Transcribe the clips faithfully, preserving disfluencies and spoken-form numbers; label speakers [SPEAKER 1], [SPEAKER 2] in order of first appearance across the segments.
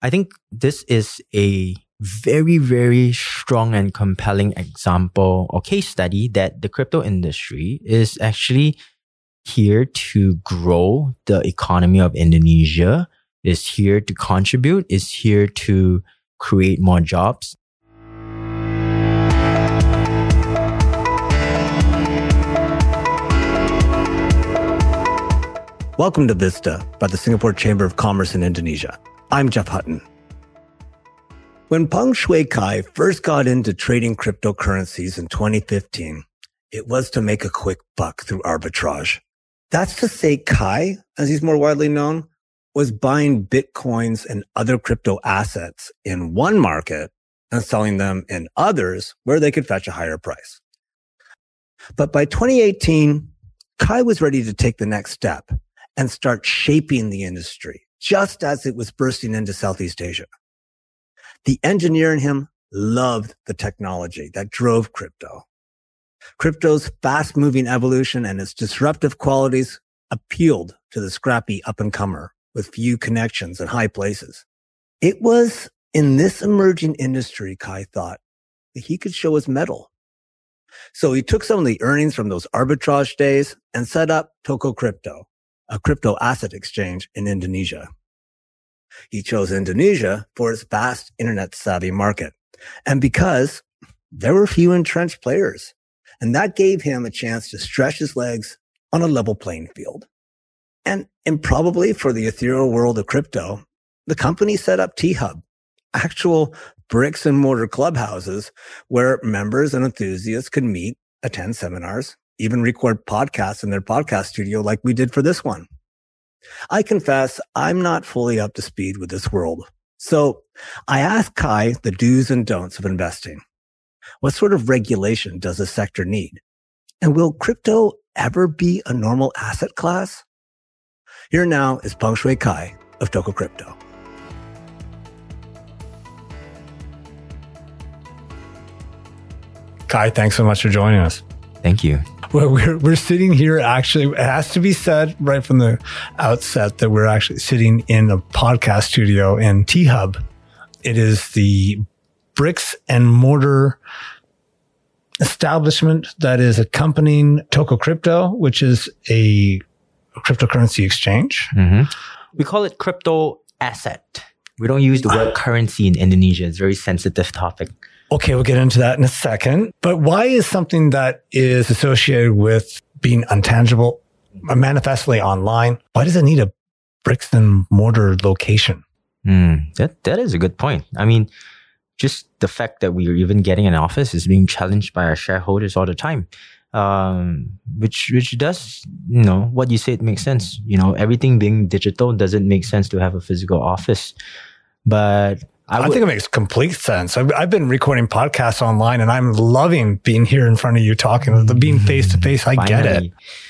[SPEAKER 1] I think this is a very, very strong and compelling example or case study that the crypto industry is actually here to grow the economy of Indonesia, is here to contribute, is here to create more jobs.
[SPEAKER 2] Welcome to Vista by the Singapore Chamber of Commerce in Indonesia. I'm Jeff Hutton. When Peng Shuai Kai first got into trading cryptocurrencies in twenty fifteen, it was to make a quick buck through arbitrage. That's to say Kai, as he's more widely known, was buying Bitcoins and other crypto assets in one market and selling them in others where they could fetch a higher price. But by twenty eighteen, Kai was ready to take the next step and start shaping the industry just as it was bursting into Southeast Asia. The engineer in him loved the technology that drove crypto. Crypto's fast-moving evolution and its disruptive qualities appealed to the scrappy up-and-comer with few connections and high places. It was in this emerging industry, Kai thought, that he could show his mettle. So he took some of the earnings from those arbitrage days and set up Toko Crypto, a crypto asset exchange in Indonesia. He chose Indonesia for its vast internet-savvy market, and because there were few entrenched players, and that gave him a chance to stretch his legs on a level playing field. And improbably for the ethereal world of crypto, the company set up T-Hub, actual bricks and mortar clubhouses where members and enthusiasts could meet, attend seminars, even record podcasts in their podcast studio like we did for this one. I confess I'm not fully up to speed with this world. So I asked Kai the do's and don'ts of investing. What sort of regulation does the sector need? And will crypto ever be a normal asset class? Here now is Peng Shuai Kai of Toko Crypto.
[SPEAKER 3] Kai, thanks so much for joining us.
[SPEAKER 1] Thank you.
[SPEAKER 3] Well, we're we're sitting here. Actually, it has to be said right from the outset that we're actually sitting in a podcast studio in T-Hub. It is the bricks and mortar establishment that is accompanying Toko Crypto, which is a cryptocurrency exchange.
[SPEAKER 1] Mm-hmm. We call it crypto asset. We don't use the word currency in Indonesia. It's a very sensitive topic.
[SPEAKER 3] Okay, we'll get into that in a second. But why is something that is associated with being untangible, manifestly online, why does it need a bricks and mortar location?
[SPEAKER 1] Mm, that that is a good point. I mean, just the fact that we are even getting an office is being challenged by our shareholders all the time. Um, which which does, you know, what you said makes sense. You know, everything being digital doesn't make sense to have a physical office. But I,
[SPEAKER 3] I think it makes complete sense. I've, I've been recording podcasts online and I'm loving being here in front of you talking, the being face to face. I
[SPEAKER 1] Finally,
[SPEAKER 3] get it.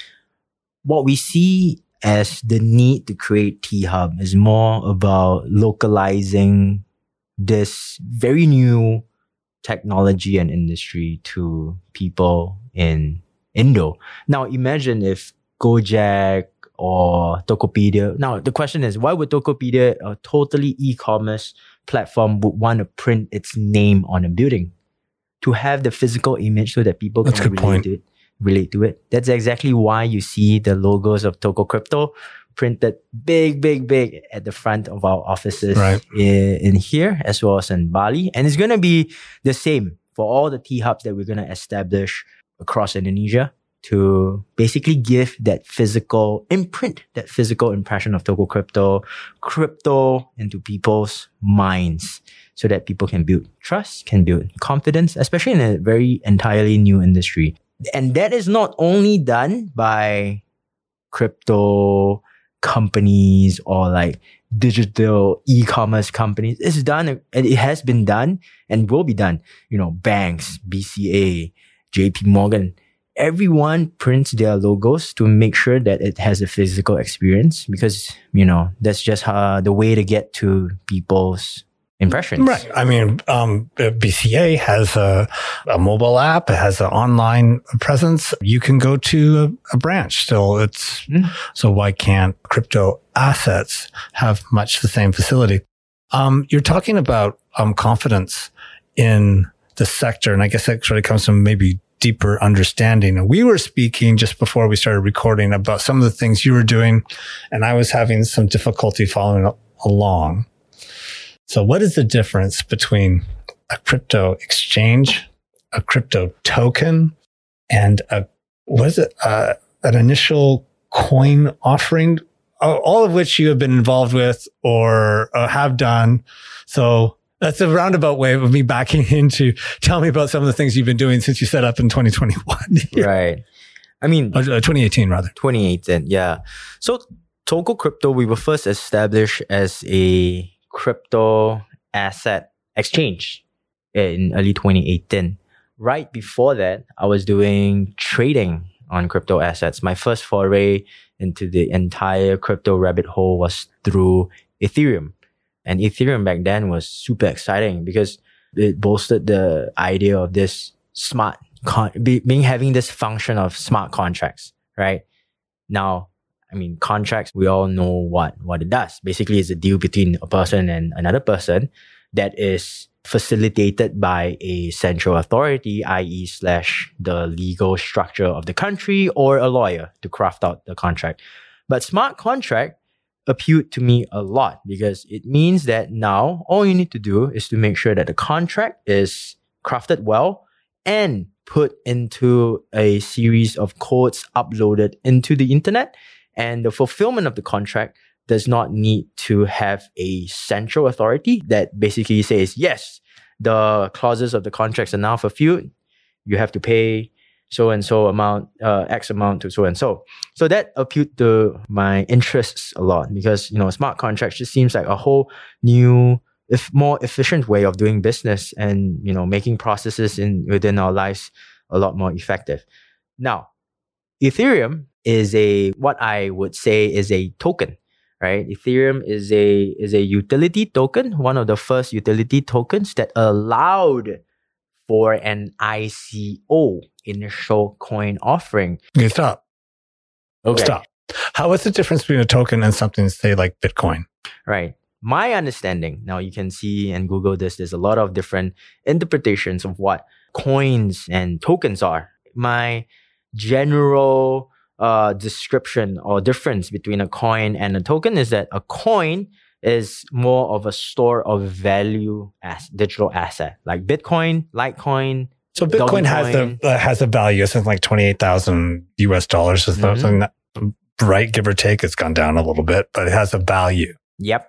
[SPEAKER 1] What we see as the need to create T-Hub is more about localizing this very new technology and industry to people in Indo. Now, imagine if Gojek or Tokopedia. Now, the question is, why would Tokopedia, a totally e-commerce platform, would want to print its name on a building? To have the physical image so that people
[SPEAKER 3] That's
[SPEAKER 1] can
[SPEAKER 3] a good
[SPEAKER 1] relate
[SPEAKER 3] point.
[SPEAKER 1] to it. Relate to it. That's exactly why you see the logos of Toko Crypto printed big, big, big at the front of our offices
[SPEAKER 3] Right.
[SPEAKER 1] in, in here as well as in Bali. And it's going to be the same for all the T-Hubs that we're going to establish across Indonesia to basically give that physical imprint, that physical impression of Toko Crypto, crypto into people's minds so that people can build trust, can build confidence, especially in a very entirely new industry. And that is not only done by crypto companies or like digital e-commerce companies. It's done, and it has been done and will be done. You know, banks, B C A, J P Morgan, everyone prints their logos to make sure that it has a physical experience because, you know, that's just how the way to get to people's impressions.
[SPEAKER 3] Right. I mean, um, B C A has a, a mobile app. It has an online presence. You can go to a, a branch still. It's, mm. So why can't crypto assets have much the same facility? Um, you're talking about um, confidence in the sector, and I guess that sort of comes from maybe deeper understanding. We were speaking just before we started recording about some of the things you were doing, and I was having some difficulty following along. So what is the difference between a crypto exchange, a crypto token, and a, what is it, uh, an initial coin offering, all of which you have been involved with or uh, have done? So that's a roundabout way of me backing into tell me about some of the things you've been doing since you set up in twenty twenty-one.
[SPEAKER 1] Right. I mean,
[SPEAKER 3] uh, twenty eighteen rather.
[SPEAKER 1] twenty eighteen, yeah. So Toko Crypto, we were first established as a crypto asset exchange in early twenty eighteen. Right before that, I was doing trading on crypto assets. My first foray into the entire crypto rabbit hole was through Ethereum. And Ethereum back then was super exciting because it boasted the idea of this smart, con- be, being having this function of smart contracts, right? Now, I mean, contracts, we all know what, what it does. Basically, it's a deal between a person and another person that is facilitated by a central authority, that is slash the legal structure of the country or a lawyer to craft out the contract. But smart contract appealed to me a lot because it means that now all you need to do is to make sure that the contract is crafted well and put into a series of codes uploaded into the internet. And the fulfillment of the contract does not need to have a central authority that basically says, yes, the clauses of the contracts are now fulfilled. You have to pay so and so amount, uh, X amount to so and so. So that appealed to my interests a lot because, you know, smart contracts just seems like a whole new, if more efficient way of doing business and, you know, making processes in within our lives a lot more effective. Now, Ethereum is a, what I would say is a token, right? Ethereum is a, is a utility token, one of the first utility tokens that allowed for an I C O, initial coin offering.
[SPEAKER 3] Okay, stop.
[SPEAKER 1] Okay.
[SPEAKER 3] Stop. How is the difference between a token and something, say, like Bitcoin?
[SPEAKER 1] Right. My understanding, now you can see and Google this, there's a lot of different interpretations of what coins and tokens are. My general uh, description or difference between a coin and a token is that a coin is more of a store of value as digital asset, like Bitcoin, Litecoin.
[SPEAKER 3] So Bitcoin has the uh, has a value of something like twenty-eight thousand U S dollars or something, mm-hmm. right? Give or take, it's gone down a little bit, but it has a value.
[SPEAKER 1] Yep.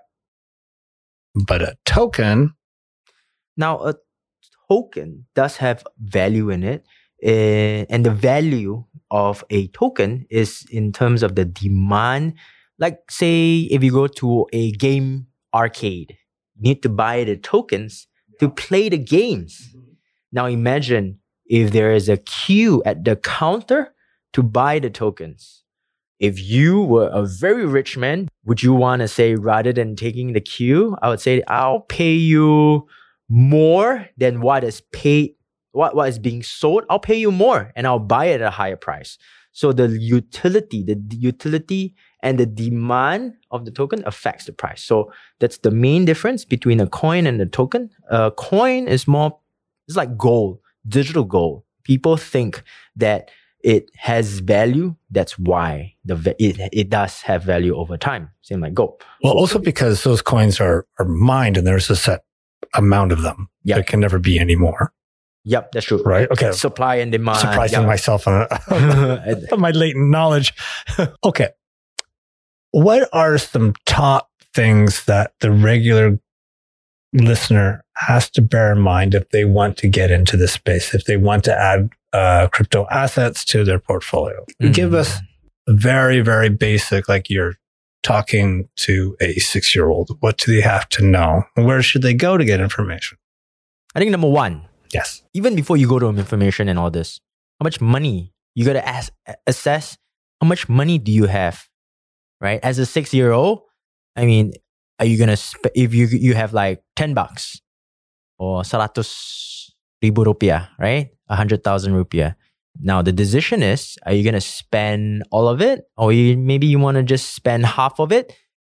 [SPEAKER 3] But a token.
[SPEAKER 1] Now, a token does have value in it. Uh, and the value of a token is in terms of the demand. Like, say, if you go to a game arcade, you need to buy the tokens to play the games. Now, imagine if there is a queue at the counter to buy the tokens. If you were a very rich man, would you want to say, rather than taking the queue, I would say, I'll pay you more than what is paid, what, what is being sold. I'll pay you more and I'll buy it at a higher price. So the utility, the utility and the demand of the token affects the price. So that's the main difference between a coin and a token. A coin is more, it's like gold, digital gold. People think that it has value. That's why the it, it does have value over time. Same like gold.
[SPEAKER 3] Well, also because those coins are, are mined and there's a set amount of them. Yep. There can never be any more.
[SPEAKER 1] Yep, that's true.
[SPEAKER 3] Right? Okay.
[SPEAKER 1] Supply and demand.
[SPEAKER 3] Surprising
[SPEAKER 1] yep.
[SPEAKER 3] myself on, on my latent knowledge. Okay. What are some top things that the regular listener has to bear in mind if they want to get into this space, if they want to add uh, crypto assets to their portfolio? Mm-hmm. Give us very, very basic, like you're talking to a six-year-old. What do they have to know? Where should they go to get information?
[SPEAKER 1] I think number one,
[SPEAKER 3] yes.
[SPEAKER 1] Even before you go to information and all this, how much money you got to ask, assess? How much money do you have? Right? As a six-year-old, I mean, are you gonna sp- if you you have like ten bucks or seratus ribu rupiah, right? A hundred thousand rupiah. Now the decision is: are you gonna spend all of it, or you, maybe you want to just spend half of it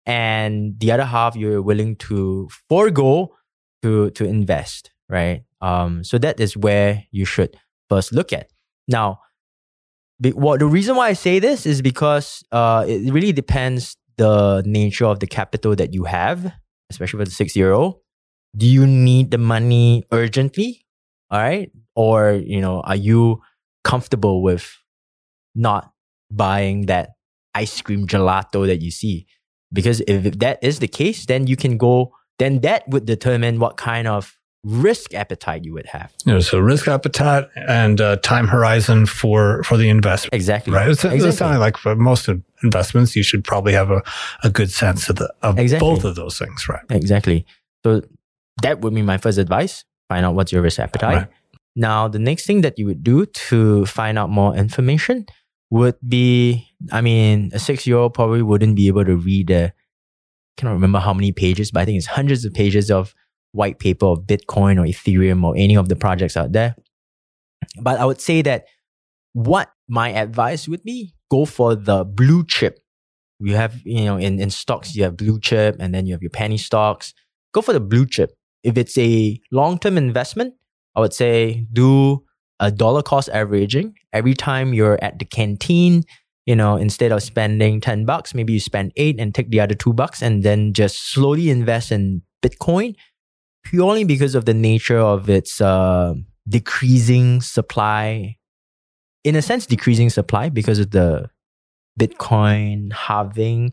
[SPEAKER 1] and the other half you're willing to forego to to invest, right? Um, so that is where you should first look at. Now, be, what the reason why I say this is because uh, it really depends the nature of the capital that you have, especially for the six-year-old. Do you need the money urgently? All right, or you know, are you comfortable with not buying that ice cream gelato that you see? Because if that is the case, then you can go. Then that would determine what kind of risk appetite you would have.
[SPEAKER 3] Yeah, so risk appetite and uh, time horizon for, for the investment.
[SPEAKER 1] Exactly.
[SPEAKER 3] Right. It's,
[SPEAKER 1] exactly.
[SPEAKER 3] It's sounding like for most investments, you should probably have a, a good sense of the of
[SPEAKER 1] exactly.
[SPEAKER 3] both of those things, right?
[SPEAKER 1] Exactly. So that would be my first advice. Find out what's your risk appetite.
[SPEAKER 3] Right.
[SPEAKER 1] Now, the next thing that you would do to find out more information would be, I mean, a six-year-old probably wouldn't be able to read a, I cannot remember how many pages, but I think it's hundreds of pages of white paper of Bitcoin or Ethereum or any of the projects out there. But I would say that what my advice would be, go for the blue chip. You have, you know, in, in stocks, you have blue chip and then you have your penny stocks. Go for the blue chip. If it's a long-term investment, I would say do a dollar cost averaging. Every time you're at the canteen, you know, instead of spending ten bucks, maybe you spend eight and take the other two bucks and then just slowly invest in Bitcoin, purely because of the nature of its uh, decreasing supply. In a sense, decreasing supply because of the Bitcoin halving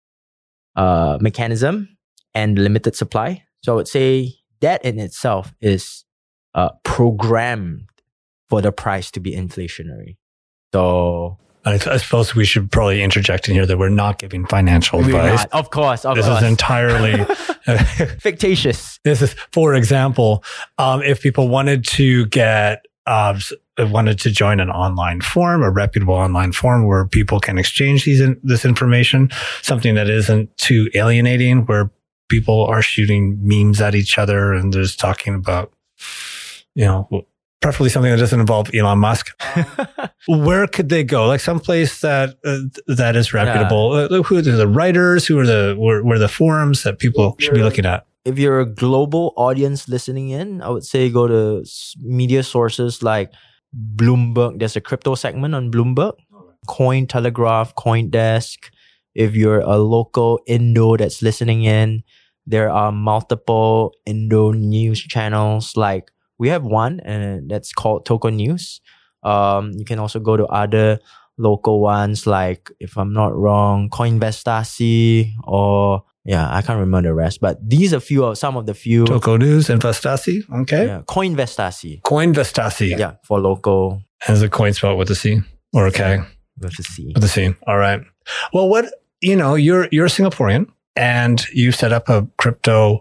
[SPEAKER 1] uh, mechanism and limited supply. So I would say that in itself is uh, programmed for the price to be inflationary. So
[SPEAKER 3] I, I suppose we should probably interject in here that we're not giving financial advice.
[SPEAKER 1] Not, of course, of
[SPEAKER 3] this
[SPEAKER 1] course.
[SPEAKER 3] is entirely
[SPEAKER 1] fictitious.
[SPEAKER 3] This is, for example, um, if people wanted to get, uh, wanted to join an online forum, a reputable online forum where people can exchange these in, this information, something that isn't too alienating, where people are shooting memes at each other and just talking about, you know, preferably something that doesn't involve Elon Musk. Where could they go? Like someplace that uh, that is reputable. Yeah. Uh, who are the writers? Who are the where, where are the forums that people should be looking at?
[SPEAKER 1] If you're a global audience listening in, I would say go to media sources like Bloomberg. There's a crypto segment on Bloomberg, Cointelegraph, CoinDesk. If you're a local Indo that's listening in, there are multiple Indo news channels. Like we have one, and that's called Toko News. Um, you can also go to other local ones, like, if I'm not wrong, Coinvestasi, or yeah, I can't remember the rest. But these are few of some of the few.
[SPEAKER 3] Toko News, Investasi, okay.
[SPEAKER 1] Yeah, Coinvestasi.
[SPEAKER 3] Coinvestasi.
[SPEAKER 1] Yeah, for local.
[SPEAKER 3] Has a coin spelled with a C or a K?
[SPEAKER 1] With a C.
[SPEAKER 3] With a C. All right. Well, what, you know, you're you're a Singaporean and you set up a crypto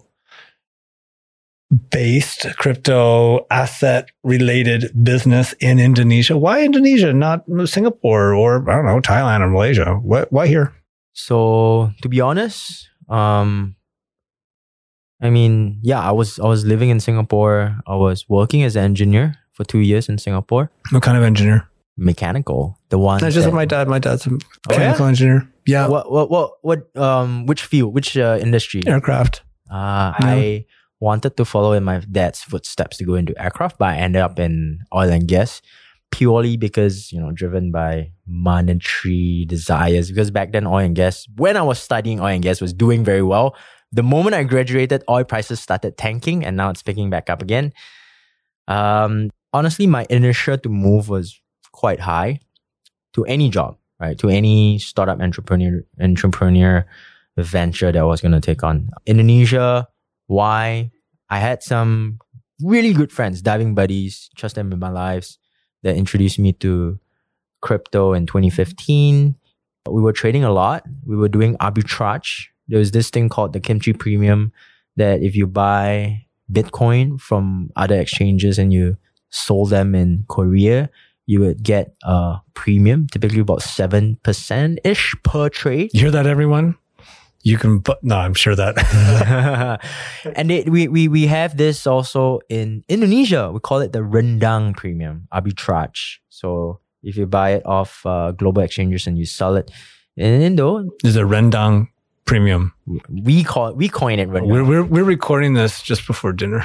[SPEAKER 3] based crypto asset related business in Indonesia. Why Indonesia, not Singapore or, I don't know, Thailand or Malaysia? Why, why here?
[SPEAKER 1] So to be honest, um, I mean, yeah, I was I was living in Singapore. I was working as an engineer for two years in Singapore.
[SPEAKER 3] What kind of engineer?
[SPEAKER 1] Mechanical. The one.
[SPEAKER 3] That's just
[SPEAKER 1] that,
[SPEAKER 3] what my dad. My dad's a mechanical
[SPEAKER 1] oh, yeah?
[SPEAKER 3] engineer. Yeah.
[SPEAKER 1] What what what what um which field? Which uh, industry?
[SPEAKER 3] Aircraft.
[SPEAKER 1] Uh,
[SPEAKER 3] Yeah.
[SPEAKER 1] I wanted to follow in my dad's footsteps to go into aircraft, but I ended up in oil and gas purely because, you know, driven by monetary desires. Because back then, oil and gas, when I was studying oil and gas, was doing very well. The moment I graduated, oil prices started tanking, and now it's picking back up again. Um, honestly, my inertia to move was quite high to any job, right? To any startup entrepreneur entrepreneur venture that I was going to take on. Indonesia. Why? I had some really good friends, diving buddies, trust them with my lives, that introduced me to crypto in twenty fifteen. We were trading a lot. We were doing arbitrage. There was this thing called the Kimchi Premium that if you buy Bitcoin from other exchanges and you sold them in Korea, you would get a premium, typically about seven percent-ish per trade.
[SPEAKER 3] You hear that, everyone? You can, but no, I'm sure that.
[SPEAKER 1] And it, we, we, we have this also in Indonesia. We call it the rendang premium, arbitrage. So if you buy it off uh, global exchanges and you sell it in Indo.
[SPEAKER 3] Is a rendang Premium.
[SPEAKER 1] We call we coin it right
[SPEAKER 3] We're,
[SPEAKER 1] now.
[SPEAKER 3] we're, we're recording this just before dinner.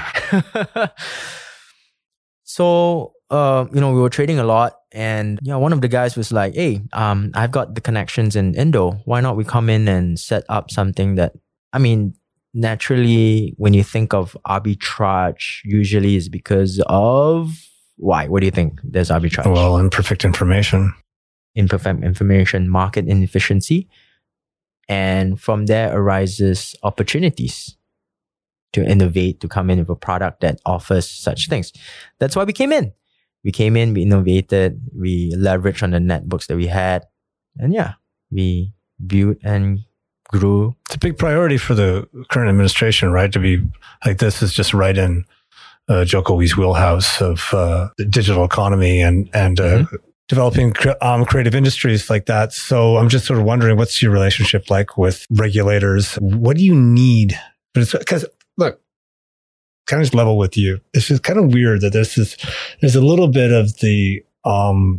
[SPEAKER 1] So, uh, you know, we were trading a lot, and yeah, one of the guys was like, "Hey, um, I've got the connections in Indo. Why not we come in and set up something that, I mean, naturally, when you think of arbitrage, usually is because of why? What do you think? There's arbitrage.
[SPEAKER 3] Well, imperfect information.
[SPEAKER 1] Imperfect information, market inefficiency, and from there arises opportunities to innovate, to come in with a product that offers such things. That's why we came in. We came in, we innovated, we leveraged on the netbooks that we had. And yeah, we built and grew.
[SPEAKER 3] It's a big priority for the current administration, right? To be like, this is just right in uh, Jokowi's wheelhouse of uh, the digital economy and, and uh, mm-hmm. developing um, creative industries like that. So I'm just sort of wondering, what's your relationship like with regulators? What do you need? Because look, kind of just level with you. It's just kind of weird that this is, there's a little bit of the, um,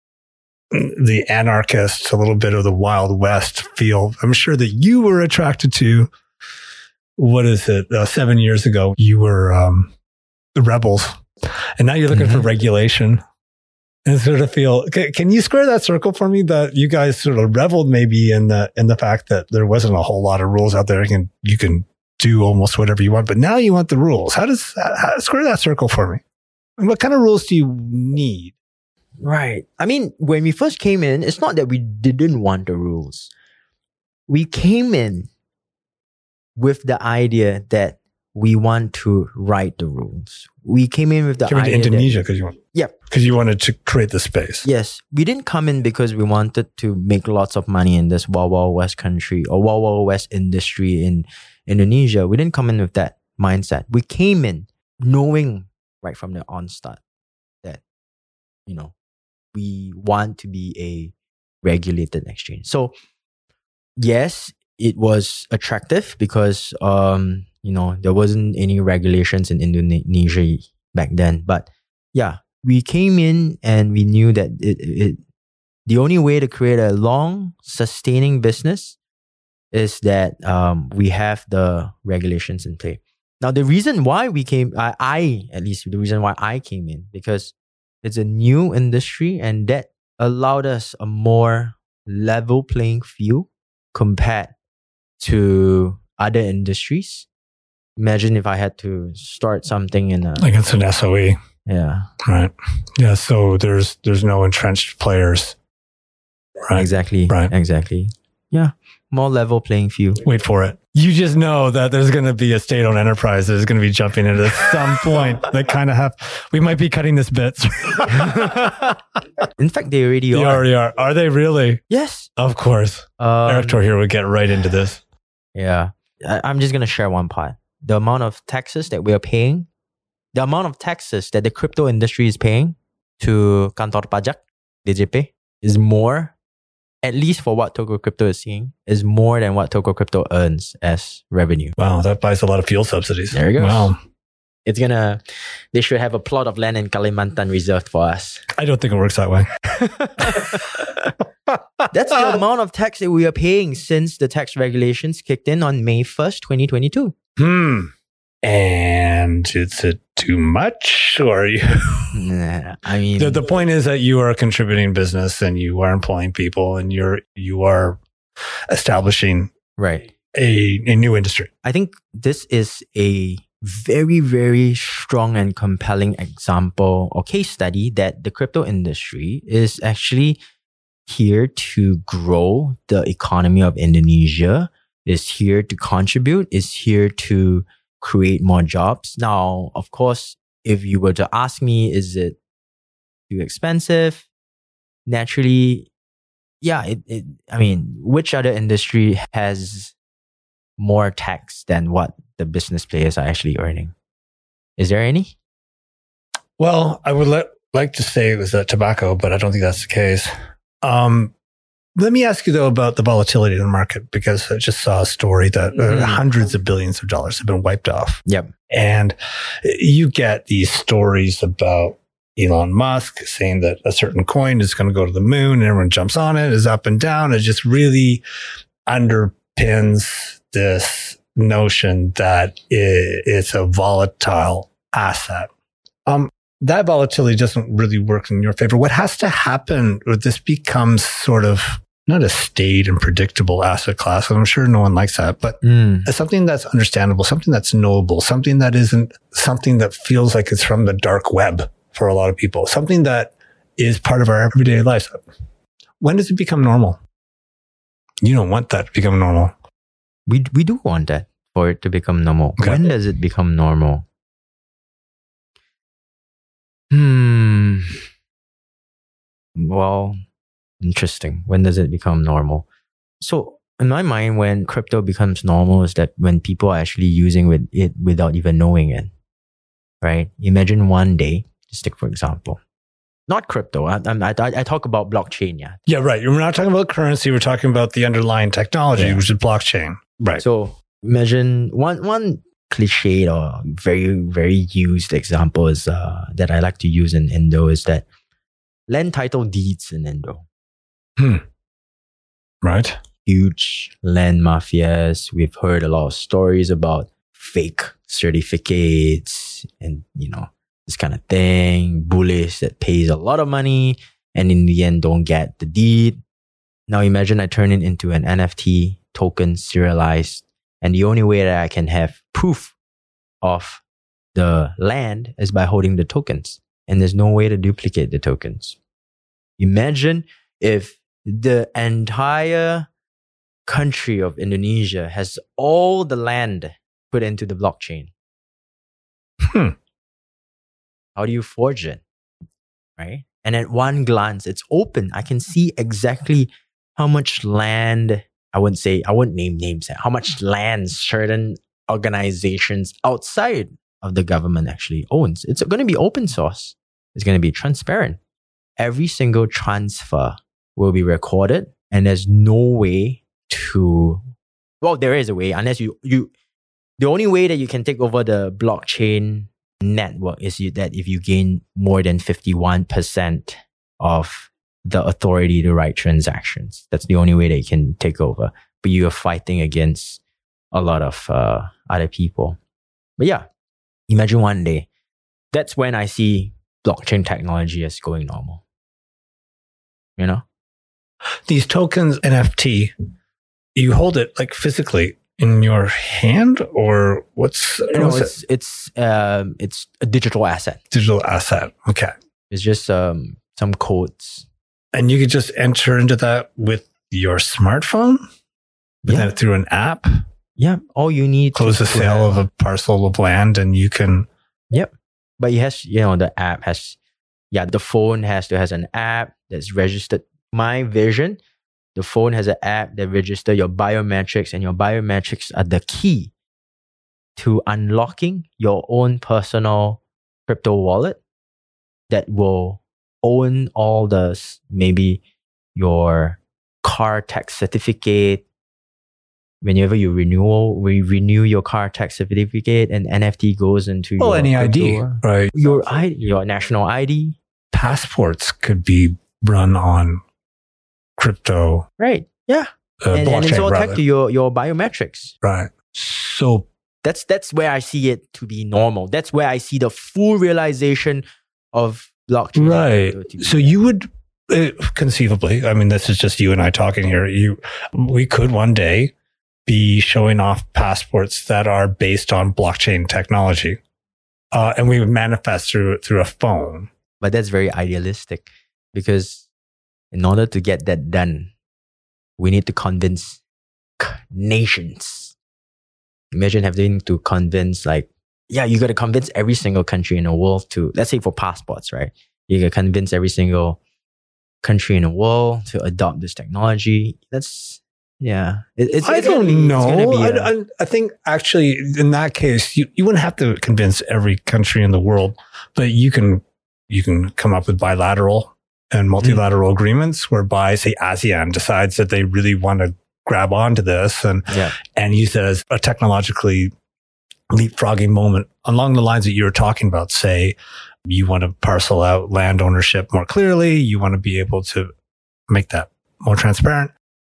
[SPEAKER 3] the anarchist, a little bit of the Wild West feel. I'm sure that you were attracted to, what is it? Uh, seven years ago, you were, um, the rebels, and now you're looking mm-hmm. for regulation. And sort of feel, can, can you square that circle for me, that you guys sort of reveled maybe in the, in the fact that there wasn't a whole lot of rules out there. You can, you can do almost whatever you want, but now you want the rules. How does, how, square that circle for me? And what kind of rules do you need?
[SPEAKER 1] Right. I mean, when we first came in, it's not that we didn't want the rules. We came in with the idea that we want to write the rules. We came in with the
[SPEAKER 3] came
[SPEAKER 1] idea
[SPEAKER 3] into Indonesia because you want,
[SPEAKER 1] yeah,
[SPEAKER 3] because you wanted to create the space.
[SPEAKER 1] Yes, we didn't come in because we wanted to make lots of money in this Wild Wild West country or Wild Wild West industry in Indonesia. We didn't come in with that mindset. We came in knowing right from the onstart that, you know, we want to be a regulated exchange. So yes, it was attractive because, um, you know, there wasn't any regulations in Indonesia back then. But yeah, we came in and we knew that it, it, the only way to create a long, sustaining business is that um, we have the regulations in play. Now, the reason why we came, I, I at least, the reason why I came in, because it's a new industry and that allowed us a more level playing field compared to other industries. Imagine if I had to start something in a...
[SPEAKER 3] Like it's an S O E.
[SPEAKER 1] Yeah.
[SPEAKER 3] Right. Yeah. So there's there's no entrenched players. Right.
[SPEAKER 1] Exactly.
[SPEAKER 3] Right.
[SPEAKER 1] Exactly. Yeah. More level playing field.
[SPEAKER 3] Wait for it. You just know that there's going to be a state-owned enterprise that is going to be jumping in at some point. That kind of have... We might be cutting this bit.
[SPEAKER 1] In fact, they already
[SPEAKER 3] they
[SPEAKER 1] are.
[SPEAKER 3] They already are. Are they really?
[SPEAKER 1] Yes.
[SPEAKER 3] Of course. Um, Eric Tor here would get right into this.
[SPEAKER 1] Yeah. I, I'm just going to share one part. The amount of taxes that we are paying, the amount of taxes that the crypto industry is paying to Kantor Pajak, D J P, is more, at least for what Toko Crypto is seeing, is more than what Toko Crypto earns as revenue.
[SPEAKER 3] Wow, that buys a lot of fuel subsidies.
[SPEAKER 1] There you go.
[SPEAKER 3] Wow.
[SPEAKER 1] It's gonna, they should have a plot of land in Kalimantan reserved for us.
[SPEAKER 3] I don't think it works that way.
[SPEAKER 1] That's the amount of tax that we are paying since the tax regulations kicked in on May first, twenty twenty-two.
[SPEAKER 3] Hmm. And is it too much, or are you?
[SPEAKER 1] Nah, I mean,
[SPEAKER 3] the, the point is that you are a contributing business and you are employing people and you're you are establishing
[SPEAKER 1] right
[SPEAKER 3] a a new industry.
[SPEAKER 1] I think this is a very very strong and compelling example or case study that the crypto industry is actually here to grow the economy of Indonesia. Is here to contribute. Is here to create more jobs. Now, of course, if you were to ask me, is it too expensive? Naturally, yeah. It, it, I mean, which other industry has more tax than what the business players are actually earning? Is there any?
[SPEAKER 3] Well, I would let, like to say it was uh, tobacco, but I don't think that's the case. Um, Let me ask you, though, about the volatility in the market, because I just saw a story that uh, hundreds of billions of dollars have been wiped off.
[SPEAKER 1] Yep.
[SPEAKER 3] And you get these stories about Elon Musk saying that a certain coin is going to go to the moon and everyone jumps on it, is up and down. It just really under underpins this notion that it's a volatile asset. Um, that volatility doesn't really work in your favor. What has to happen, or this becomes sort of not a staid and predictable asset class, and I'm sure no one likes that, but
[SPEAKER 1] Mm.
[SPEAKER 3] something that's understandable, something that's knowable, something that isn't something that feels like it's from the dark web for a lot of people, something that is part of our everyday lives. When does it become normal? You don't want that to become normal.
[SPEAKER 1] We we do want that for it to become normal.
[SPEAKER 3] Okay.
[SPEAKER 1] When does it become normal? Hmm. Well, interesting. When does it become normal? So in my mind, when crypto becomes normal is that when people are actually using with it without even knowing it, right? Imagine one day, just take for example, not crypto. I, I, I talk about blockchain, yeah.
[SPEAKER 3] Yeah, right. We're not talking about currency. We're talking about the underlying technology,
[SPEAKER 1] Yeah.
[SPEAKER 3] which is blockchain. Right.
[SPEAKER 1] So imagine one one cliche or very very used example is uh, that I like to use in Indo is that land title deeds in Indo.
[SPEAKER 3] Right.
[SPEAKER 1] Huge land mafias. We've heard a lot of stories about fake certificates and you know this kind of thing. Bullish that pays a lot of money and in the end don't get the deed. Now imagine I turn it into an N F T token serialized. And the only way that I can have proof of the land is by holding the tokens. And there's no way to duplicate the tokens. Imagine if the entire country of Indonesia has all the land put into the blockchain.
[SPEAKER 3] Hmm.
[SPEAKER 1] How do you forge it? Right? And at one glance, it's open. I can see exactly how much land, I wouldn't say, I wouldn't name names, how much land certain organizations outside of the government actually owns. It's going to be open source. It's going to be transparent. Every single transfer will be recorded and there's no way to, well, there is a way unless you, you, the only way that you can take over the blockchain network is you, that if you gain more than fifty-one percent of the authority to write transactions. That's the only way they can take over. But you are fighting against a lot of uh, other people. But yeah, imagine one day. That's when I see blockchain technology as going normal. You know?
[SPEAKER 3] These tokens, N F T, you hold it like physically in your hand, or what's,
[SPEAKER 1] No,
[SPEAKER 3] what's
[SPEAKER 1] it's it's um it's a digital asset.
[SPEAKER 3] digital asset? Okay.
[SPEAKER 1] It's just um some codes.
[SPEAKER 3] And you could just enter into that with your smartphone, but
[SPEAKER 1] Yeah.
[SPEAKER 3] then through an app,
[SPEAKER 1] Yeah, all you need
[SPEAKER 3] close
[SPEAKER 1] to
[SPEAKER 3] the sale of a parcel of land, and you can.
[SPEAKER 1] But it has, you know, the app has, yeah, the phone has to has an app that's registered. My vision, the phone has an app that registers your biometrics, and your biometrics are the key to unlocking your own personal crypto wallet that will own all the, s- maybe your car tax certificate. Whenever you renewal, we renew your car tax certificate, and N F T goes into
[SPEAKER 3] Oh,
[SPEAKER 1] your
[SPEAKER 3] any I D,
[SPEAKER 1] crypto-
[SPEAKER 3] right?
[SPEAKER 1] your I D, your national I D.
[SPEAKER 3] Passports could be run on crypto,
[SPEAKER 1] Right. Yeah.
[SPEAKER 3] uh,
[SPEAKER 1] and, and it's
[SPEAKER 3] blockchain,
[SPEAKER 1] all
[SPEAKER 3] rather.
[SPEAKER 1] tagged to your, your biometrics.
[SPEAKER 3] Right. So
[SPEAKER 1] That's that's where I see it to be normal. That's where I see the full realization of blockchain.
[SPEAKER 3] right.
[SPEAKER 1] to be.
[SPEAKER 3] So you would uh, conceivably, I mean, this is just you and I talking here. You, we could one day be showing off passports that are based on blockchain technology, uh, and we would manifest through through a phone.
[SPEAKER 1] But that's very idealistic because in order to get that done, we need to convince c- nations. Imagine having to convince, like, yeah, you got to convince every single country in the world to, let's say for passports, right? You got to convince every single country in the world to adopt this technology. That's, yeah. It, it's,
[SPEAKER 3] I
[SPEAKER 1] it's gonna
[SPEAKER 3] don't
[SPEAKER 1] be- it's
[SPEAKER 3] know.
[SPEAKER 1] gonna be a-
[SPEAKER 3] I, I, I think actually in that case, you, you wouldn't have to convince every country in the world, but you can you can come up with bilateral and multilateral agreements whereby, say, ASEAN decides that they really want to grab onto this and
[SPEAKER 1] yeah.
[SPEAKER 3] and use it as a technologically leapfrogging moment along the lines that you were talking about. Say, you want to parcel out land ownership more clearly. You want to be able to make that more transparent.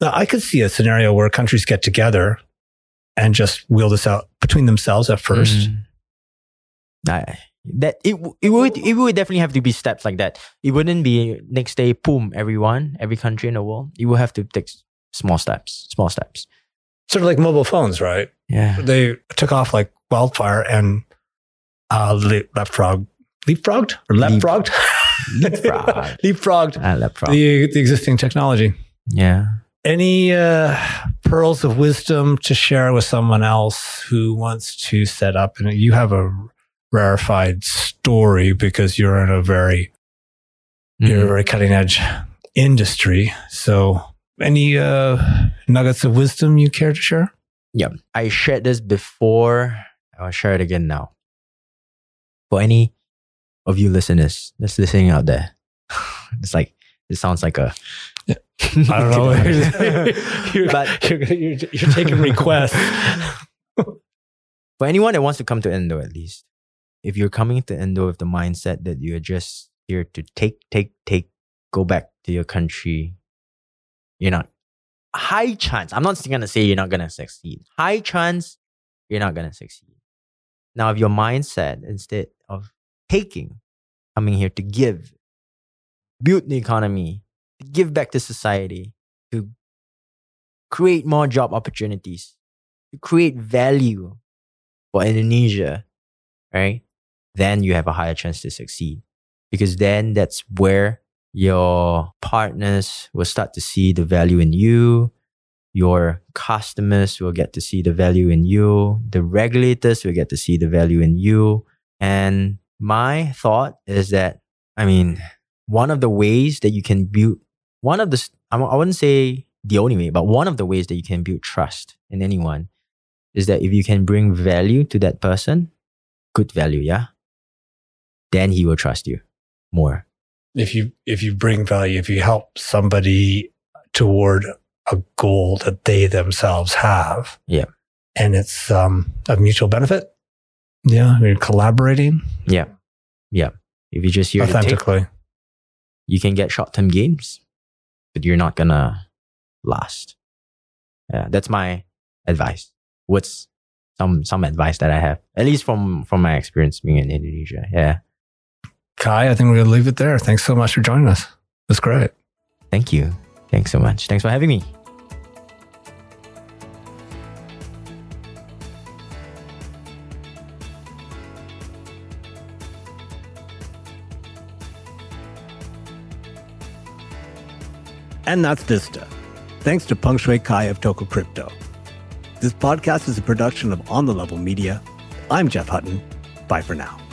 [SPEAKER 3] Now, I could see a scenario where countries get together and just wheel this out between themselves at first.
[SPEAKER 1] Mm. I, that it it would it would definitely have to be steps like that. It wouldn't be next day, boom, everyone, every country in the world. You will have to take small steps, small steps.
[SPEAKER 3] Sort of like mobile phones, right?
[SPEAKER 1] Yeah.
[SPEAKER 3] They took off like wildfire and uh, le- leapfrog, leapfrogged or leapfrogged,
[SPEAKER 1] Leapfrog.
[SPEAKER 3] leapfrogged
[SPEAKER 1] Ah, leapfrog.
[SPEAKER 3] the the existing technology.
[SPEAKER 1] Yeah.
[SPEAKER 3] Any uh, pearls of wisdom to share with someone else who wants to set up? And you have a rarefied story because you're in a very
[SPEAKER 1] Mm-hmm.
[SPEAKER 3] you're a very cutting edge industry. So, any uh, nuggets of wisdom you care to share?
[SPEAKER 1] Yeah. I shared this before. I'll share it again now. For any of you listeners that's listening out there, it's like it sounds like a.
[SPEAKER 3] I don't know. you're,
[SPEAKER 1] But-
[SPEAKER 3] you're, you're, you're taking requests.
[SPEAKER 1] For anyone that wants to come to Indo, at least, if you're coming to Indo with the mindset that you're just here to take, take, take, go back to your country, you're not. High chance. I'm not going to say you're not going to succeed. High chance you're not going to succeed. Now, if your mindset, instead of taking, coming here to give, build the economy, to give back to society, to create more job opportunities, to create value for Indonesia, right? Then you have a higher chance to succeed. Because then that's where your partners will start to see the value in you. Your customers will get to see the value in you. The regulators will get to see the value in you. And my thought is that, I mean, one of the ways that you can build, one of the, I wouldn't say the only way, but one of the ways that you can build trust in anyone is that if you can bring value to that person, good value, yeah, then he will trust you more.
[SPEAKER 3] If you if you bring value, if you help somebody toward a goal that they themselves have,
[SPEAKER 1] Yeah.
[SPEAKER 3] and it's um, a mutual benefit, yeah, you're collaborating
[SPEAKER 1] Yeah. Yeah. If you just here to take,
[SPEAKER 3] authentically.
[SPEAKER 1] you can get short-term gains, but you're not gonna last. Yeah, that's my advice. What's some some advice that I have, at least from from my experience being in Indonesia? Yeah.
[SPEAKER 3] Kai, I think we're gonna leave it there. Thanks so much for joining us. That's great.
[SPEAKER 1] Thank you. Thanks so much. Thanks for having me.
[SPEAKER 2] And that's Vista. Thanks to Peng Shui Kai of Toko Crypto. This podcast is a production of On the Level Media. I'm Jeff Hutton. Bye for now.